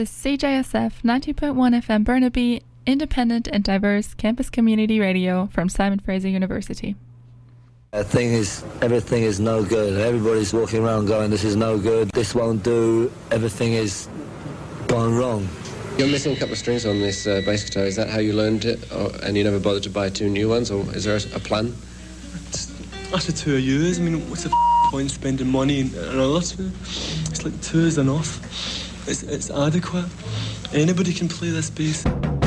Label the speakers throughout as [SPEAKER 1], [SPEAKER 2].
[SPEAKER 1] CJSF 90.1 FM Burnaby, independent and diverse campus community radio from Simon Fraser University.
[SPEAKER 2] The thing is, everything is no good. Everybody's walking around going, this is no good, this won't do, everything is gone wrong.
[SPEAKER 3] You're missing a couple of strings on this bass guitar. Is that how you learned it? And you never bothered to buy two new ones? Or is there a plan?
[SPEAKER 4] After 2 years, I mean, what's the point spending money and all that? It's like 2 is enough. It's adequate. Anybody can play this bass.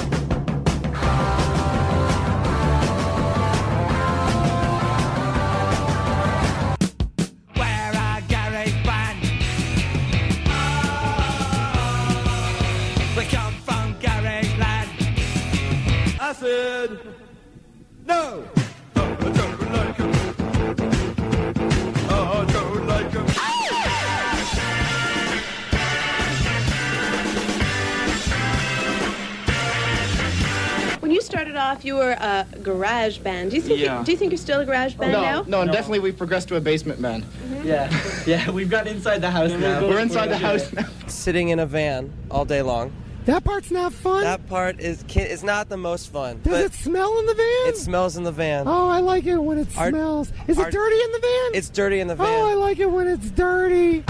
[SPEAKER 5] No! I don't like him. I don't like him.
[SPEAKER 6] When you started off, you were a garage band. Do you think you're still a garage band now?
[SPEAKER 7] No, definitely we've progressed to a basement band.
[SPEAKER 6] Mm-hmm.
[SPEAKER 7] Yeah, we've got inside the house now. We're inside the house now.
[SPEAKER 8] Sitting in a van all day long.
[SPEAKER 9] That part's not fun?
[SPEAKER 8] That part is not the most fun.
[SPEAKER 9] Does it smell in the van?
[SPEAKER 8] It smells in the van.
[SPEAKER 9] Oh, I like it when it smells. Is it dirty in the van?
[SPEAKER 8] It's dirty in the van.
[SPEAKER 9] Oh, I like it when it's dirty.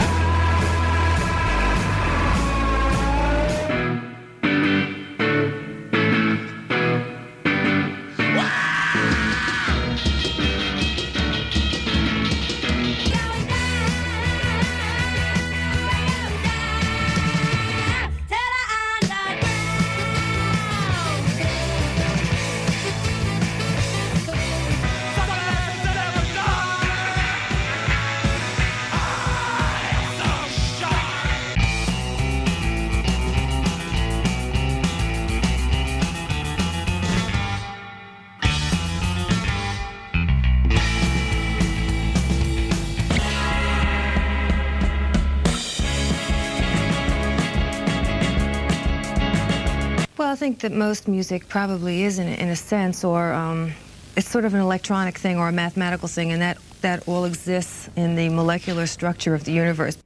[SPEAKER 10] I think that most music probably is in a sense, or it's sort of an electronic thing or a mathematical thing, and that all exists in the molecular structure of the universe.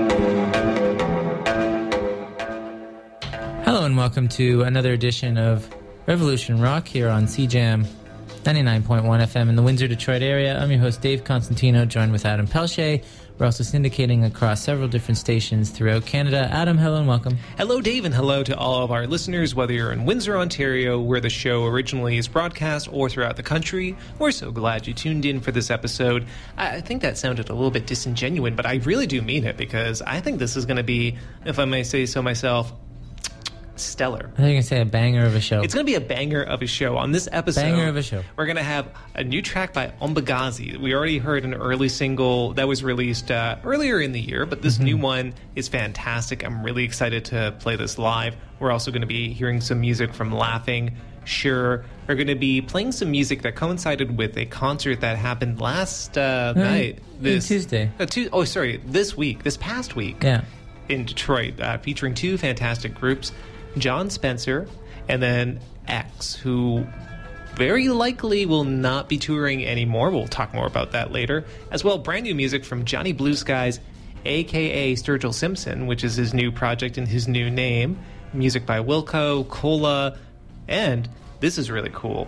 [SPEAKER 11] Hello and welcome to another edition of Revolution Rock here on CJAM 99.1 FM in the Windsor, Detroit area. I'm your host, Dave Constantino, joined with Adam Pelche. We're also syndicating across several different stations throughout Canada. Adam, hello and welcome.
[SPEAKER 12] Hello, Dave, and hello to all of our listeners, whether you're in Windsor, Ontario, where the show originally is broadcast, or throughout the country. We're so glad you tuned in for this episode. I think that sounded a little bit disingenuous, but I really do mean it, because I think this is going to be, if I may say so myself, stellar.
[SPEAKER 11] I think you're going to say a banger of a show.
[SPEAKER 12] It's going to be a banger of a show. On this episode,
[SPEAKER 11] banger of a show,
[SPEAKER 12] we're going to have a new track by Ombagazi. We already heard an early single that was released earlier in the year, but this new one is fantastic. I'm really excited to play this live. We're also going to be hearing some music from Laughing Sure. We're going to be playing some music that coincided with a concert that happened last night.
[SPEAKER 11] Tuesday.
[SPEAKER 12] This past week.
[SPEAKER 11] Yeah.
[SPEAKER 12] In Detroit, featuring two fantastic groups, John Spencer and then X, who very likely will not be touring anymore. We'll talk more about that later. As well, brand new music from Johnny Blue Skies, a.k.a. Sturgill Simpson, which is his new project and his new name. Music by Wilco, Cola, and this is really cool,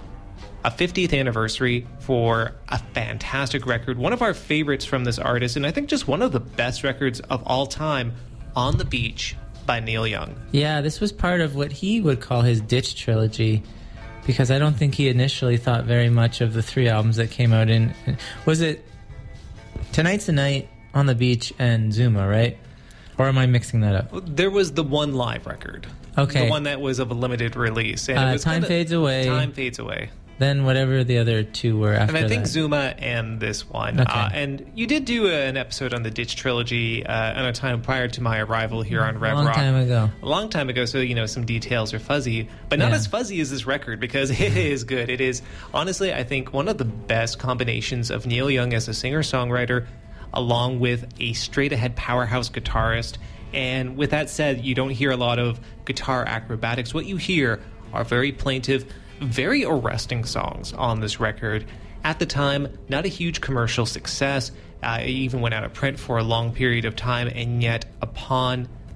[SPEAKER 12] a 50th anniversary for a fantastic record. One of our favorites from this artist, and I think just one of the best records of all time, On the Beach by Neil Young.
[SPEAKER 11] Yeah, this was part of what he would call his Ditch trilogy, because I don't think he initially thought very much of the three albums that came out in... Was it Tonight's the Night, On the Beach, and Zuma, right? Or am I mixing that up?
[SPEAKER 12] There was the one live record.
[SPEAKER 11] Okay.
[SPEAKER 12] The one that was of a limited release. And it was
[SPEAKER 11] Time Fades Away.
[SPEAKER 12] Time Fades Away.
[SPEAKER 11] Then whatever the other two were after that.
[SPEAKER 12] And I think Zuma and this one.
[SPEAKER 11] Okay.
[SPEAKER 12] And you did do an episode on the Ditch trilogy at a time prior to my arrival here on Rev Rock.
[SPEAKER 11] A
[SPEAKER 12] long time ago, so some details are fuzzy. But not as fuzzy as this record, because it is good. It is, honestly, I think, one of the best combinations of Neil Young as a singer-songwriter, along with a straight-ahead powerhouse guitarist. And with that said, you don't hear a lot of guitar acrobatics. What you hear are very plaintive, very arresting songs on this record. At the time, not a huge commercial success. It even went out of print for a long period of time, and yet upon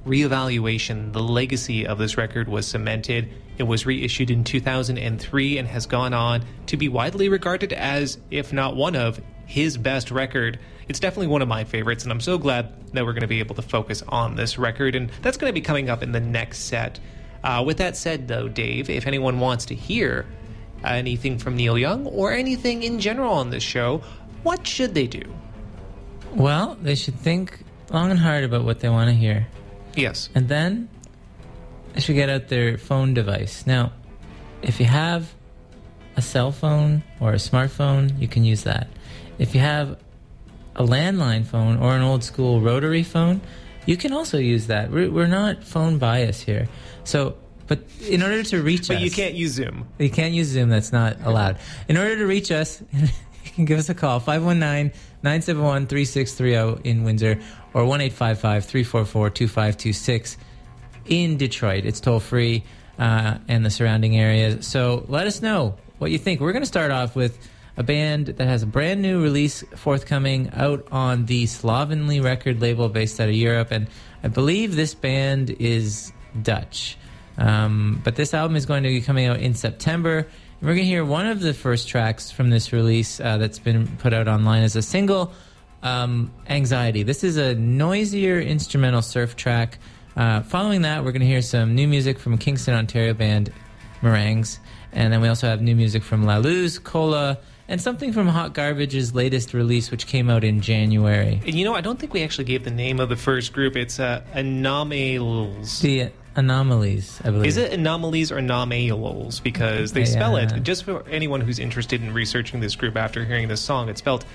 [SPEAKER 12] reevaluation, the legacy of this record was cemented. It was reissued in 2003 and has gone on to be widely regarded as, if not one of, his best record. It's definitely one of my favorites, and I'm so glad that we're going to be able to focus on this record, and that's going to be coming up in the next set. With that said, though, Dave, if anyone wants to hear anything from Neil Young or anything in general on this show, what should they do?
[SPEAKER 11] Well, they should think long and hard about what they want to hear.
[SPEAKER 12] Yes.
[SPEAKER 11] And then they should get out their phone device. Now, if you have a cell phone or a smartphone, you can use that. If you have a landline phone or an old school rotary phone, you can also use that. We're not phone biased here. So, but in order to reach us...
[SPEAKER 12] But you can't use Zoom.
[SPEAKER 11] You can't use Zoom. That's not allowed. In order to reach us, you can give us a call, 519-971-3630 in Windsor or 1-855-344-2526 in Detroit. It's toll-free and the surrounding areas. So let us know what you think. We're going to start off with a band that has a brand new release forthcoming out on the Slovenly record label based out of Europe, and I believe this band is Dutch. But this album is going to be coming out in September. We're going to hear one of the first tracks from this release that's been put out online as a single, Anxiety. This is a noisier instrumental surf track. Following that, we're going to hear some new music from Kingston, Ontario band Meringues. And then we also have new music from La Luz, Cola, and something from Hot Garbage's latest release, which came out in January.
[SPEAKER 12] And you know, I don't think we actually gave the name of the first group. It's Anomalies.
[SPEAKER 11] The Anomalies, I believe.
[SPEAKER 12] Is it Anomalies or Anomalies? Because they spell it, just for anyone who's interested in researching this group after hearing this song, it's spelled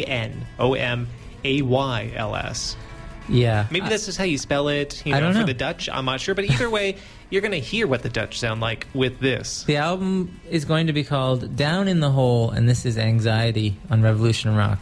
[SPEAKER 12] Anomayls.
[SPEAKER 11] Yeah.
[SPEAKER 12] Maybe this is how you spell it,
[SPEAKER 11] I don't know.
[SPEAKER 12] for the Dutch. I'm not sure. But either way, you're going to hear what the Dutch sound like with this.
[SPEAKER 11] The album is going to be called Down in the Hole, and this is Anxiety on Revolution Rock.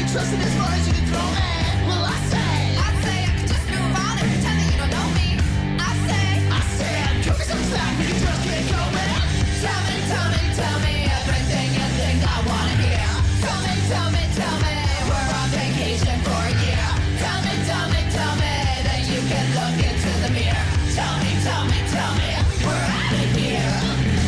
[SPEAKER 13] trusting as far as you can throw me. Well, I'd say I could just move on and pretend that you don't know me. I said, give me some slack, we can just get going. Tell me everything you think I wanna hear. Tell me, we're on vacation for a year. Tell me that you can look into the mirror. Tell me, we're out of here.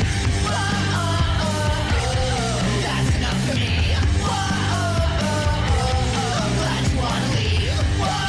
[SPEAKER 13] That's enough for me. I'm glad you wanna leave.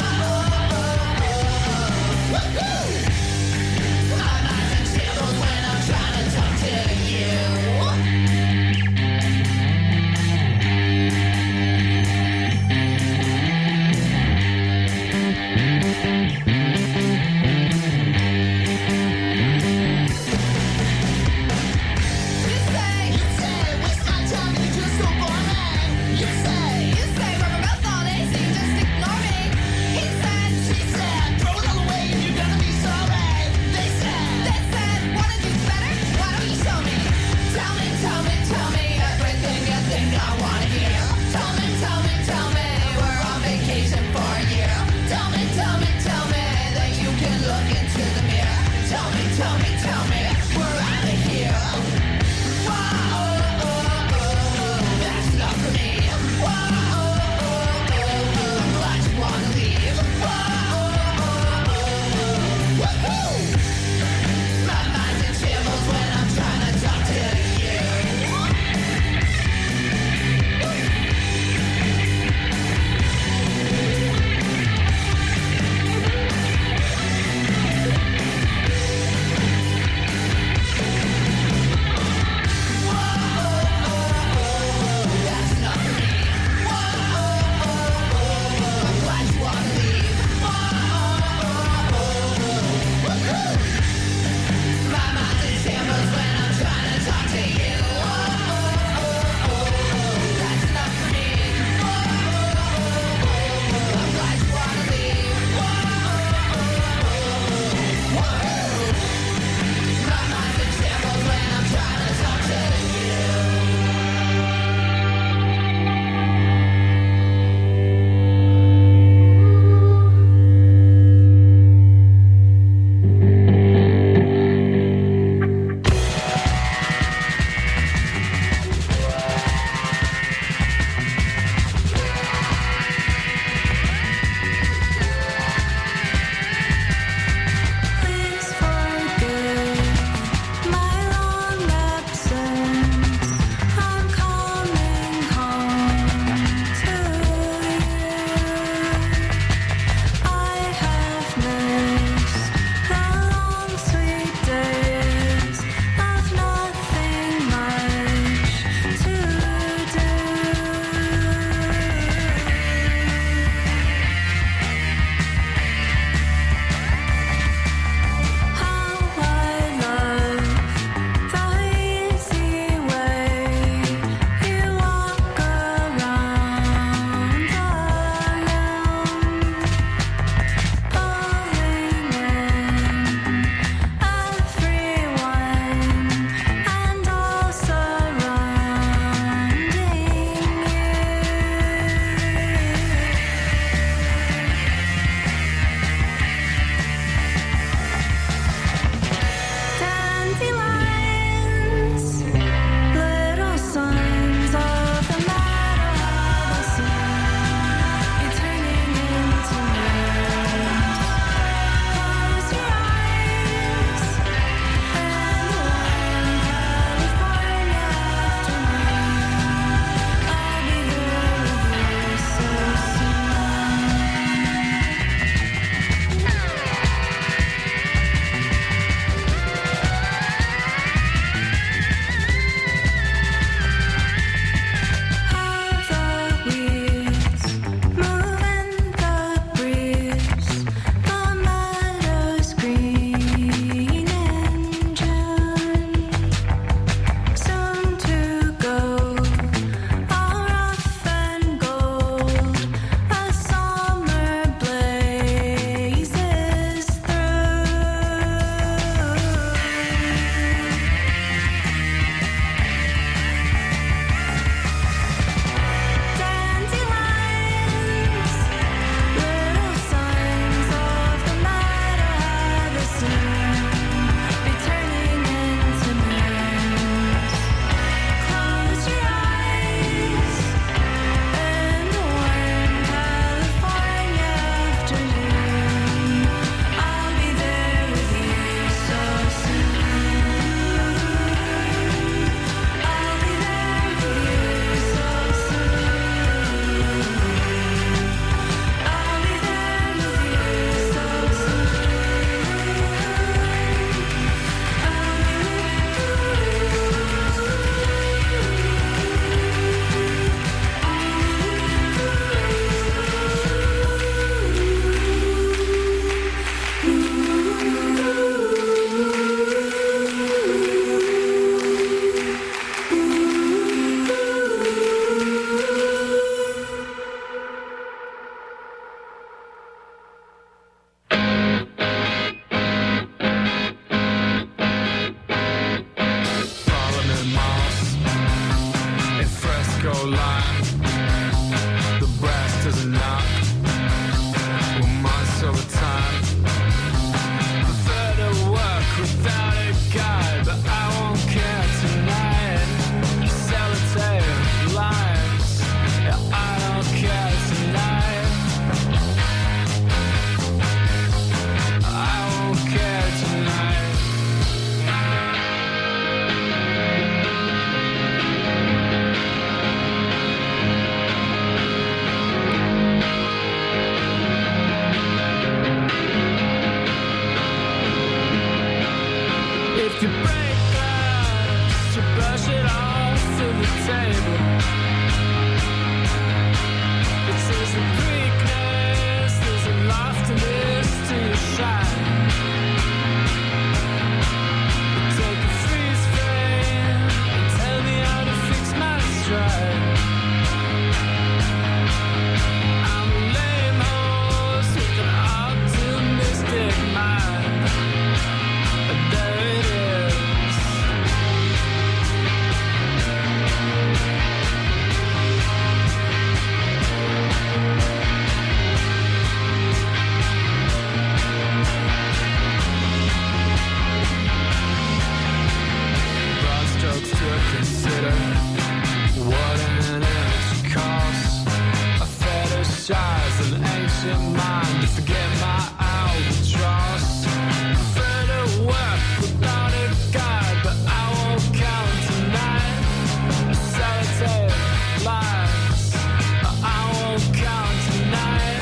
[SPEAKER 14] patient mind just to get my albatross. Prefer to work without a guide, but I won't count tonight. Solitary lies, I won't count tonight.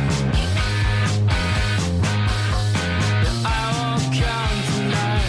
[SPEAKER 14] I won't count tonight.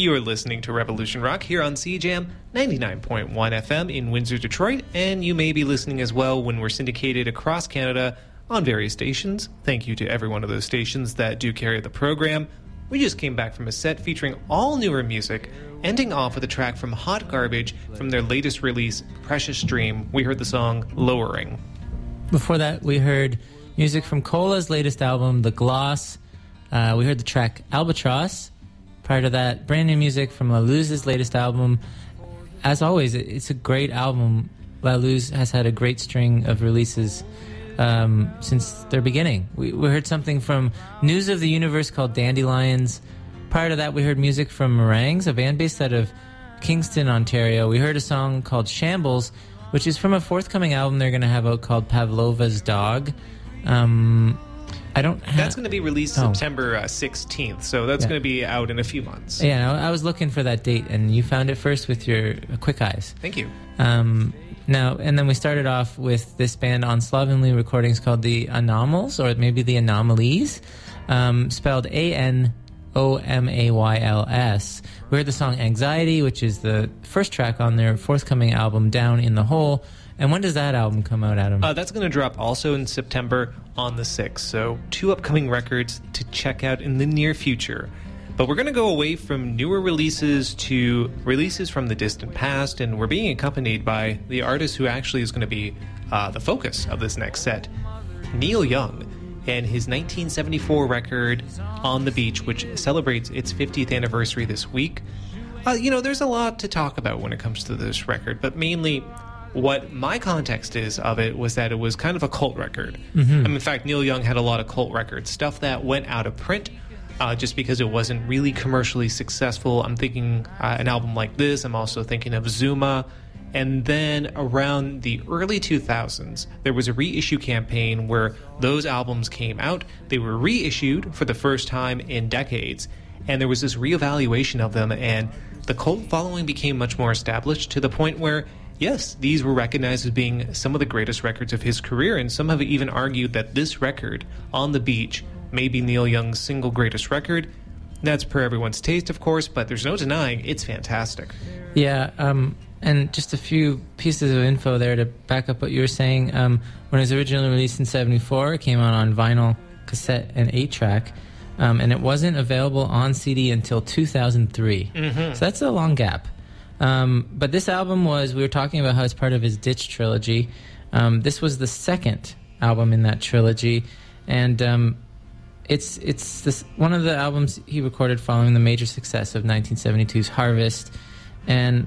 [SPEAKER 12] You're listening to Revolution Rock here on CJAM 99.1 FM in Windsor, Detroit, and you may be listening as well when we're syndicated across Canada on various stations. Thank you to every one of those stations that do carry the program. We just came back from a set featuring all newer music, ending off with a track from Hot Garbage from their latest release, Precious Dream. We heard the song Lowering.
[SPEAKER 11] Before that, we heard music from Cola's latest album, The Gloss. We heard the track Albatross. Prior to that, brand new music from La Luz's latest album. As always, it's a great album. La Luz has had a great string of releases since their beginning. We heard something from News of the Universe called Dandelions. Prior to that, we heard music from Meringues, a band based out of Kingston, Ontario. We heard a song called Shambles, which is from a forthcoming album they're going to have out called Pavlova's Dog.
[SPEAKER 12] That's going to be released September 16th, so that's going to be out in a few months.
[SPEAKER 11] Yeah, I was looking for that date, and you found it first with your quick eyes.
[SPEAKER 12] Thank you.
[SPEAKER 11] Now, and then we started off with this band on Slovenly Recordings called the Anomals, or maybe the Anomalies, spelled Anomayls. We heard the song Anxiety, which is the first track on their forthcoming album, Down in the Hole. And when does that album come out, Adam?
[SPEAKER 12] That's going to drop also in September on the 6th. So 2 upcoming records to check out in the near future. But we're going to go away from newer releases to releases from the distant past, and we're being accompanied by the artist who actually is going to be the focus of this next set, Neil Young, and his 1974 record, On the Beach, which celebrates its 50th anniversary this week. There's a lot to talk about when it comes to this record, but mainly what my context is of it was that it was kind of a cult record.
[SPEAKER 11] Mm-hmm.
[SPEAKER 12] In fact, Neil Young had a lot of cult records, stuff that went out of print just because it wasn't really commercially successful. I'm thinking an album like this. I'm also thinking of Zuma. And then around the early 2000s, there was a reissue campaign where those albums came out. They were reissued for the first time in decades. And there was this reevaluation of them, and the cult following became much more established to the point where, yes, these were recognized as being some of the greatest records of his career, and some have even argued that this record, On the Beach, may be Neil Young's single greatest record. That's per everyone's taste, of course, but there's no denying it's fantastic.
[SPEAKER 11] Yeah, and just a few pieces of info there to back up what you were saying. When it was originally released in 74, it came out on vinyl, cassette, and 8-track, and it wasn't available on CD until 2003.
[SPEAKER 12] Mm-hmm.
[SPEAKER 11] So that's a long gap. But this album we were talking about how it's part of his Ditch trilogy. This was the second album in that trilogy, and it's this one of the albums he recorded following the major success of 1972's Harvest, and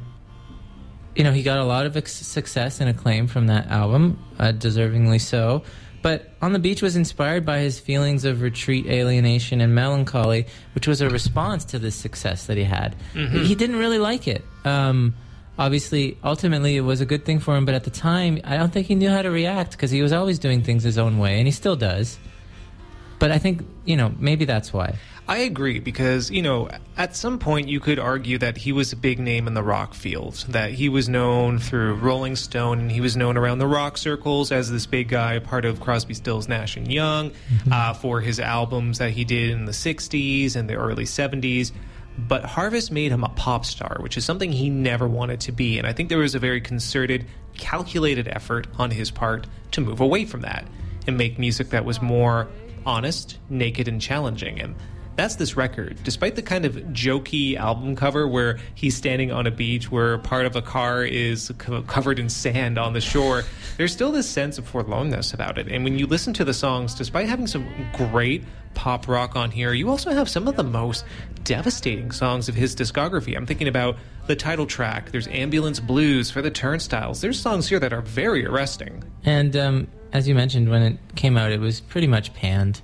[SPEAKER 11] he got a lot of success and acclaim from that album, deservingly so. But On the Beach was inspired by his feelings of retreat, alienation, and melancholy, which was a response to this success that he had.
[SPEAKER 12] Mm-hmm.
[SPEAKER 11] He didn't really like it. Obviously, ultimately, it was a good thing for him, but at the time, I don't think he knew how to react, because he was always doing things his own way, and he still does. But I think, maybe that's why.
[SPEAKER 12] I agree, because, at some point you could argue that he was a big name in the rock field, that he was known through Rolling Stone, and he was known around the rock circles as this big guy, part of Crosby, Stills, Nash & Young, for his albums that he did in the 60s and the early 70s. But Harvest made him a pop star, which is something he never wanted to be, and I think there was a very concerted, calculated effort on his part to move away from that and make music that was more honest, naked, and challenging. And that's this record. Despite the kind of jokey album cover where he's standing on a beach where part of a car is covered in sand on the shore, there's still this sense of forlornness about it. And when you listen to the songs, despite having some great pop rock on here, you also have some of the most devastating songs of his discography. I'm thinking about the title track. There's Ambulance Blues for the Turnstiles. There's songs here that are very arresting.
[SPEAKER 11] And as you mentioned, when it came out, it was pretty much panned.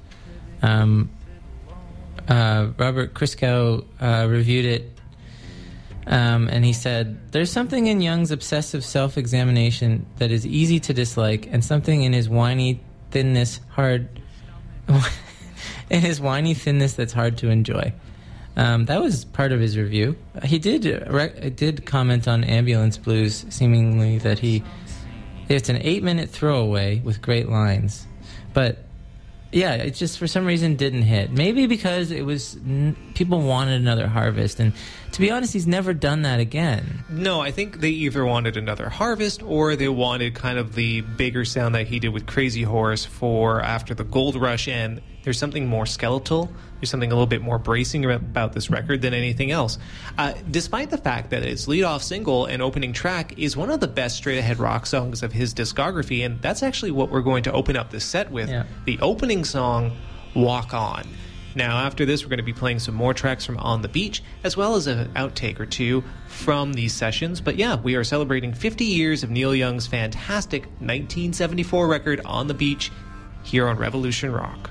[SPEAKER 11] Robert Christgau reviewed it, and he said, "There's something in Young's obsessive self-examination that is easy to dislike, and something in his whiny thinness that's hard to enjoy." That was part of his review. He did comment on Ambulance Blues, seemingly that it's an 8-minute throwaway with great lines, but Yeah, it just for some reason didn't hit. Maybe because it was people wanted another Harvest, and to be honest, he's never done that again.
[SPEAKER 12] No, I think they either wanted another Harvest or they wanted kind of the bigger sound that he did with Crazy Horse for after the Gold Rush, and there's something more skeletal. There's something a little bit more bracing about this record than anything else. Despite the fact that its lead-off single and opening track is one of the best straight-ahead rock songs of his discography, and that's actually what we're going to open up this set with.
[SPEAKER 11] Yeah.
[SPEAKER 12] The opening song, Walk On. Now, after this, we're going to be playing some more tracks from On the Beach, as well as an outtake or two from these sessions. But yeah, we are celebrating 50 years of Neil Young's fantastic 1974 record, On the Beach, here on Revolution Rock.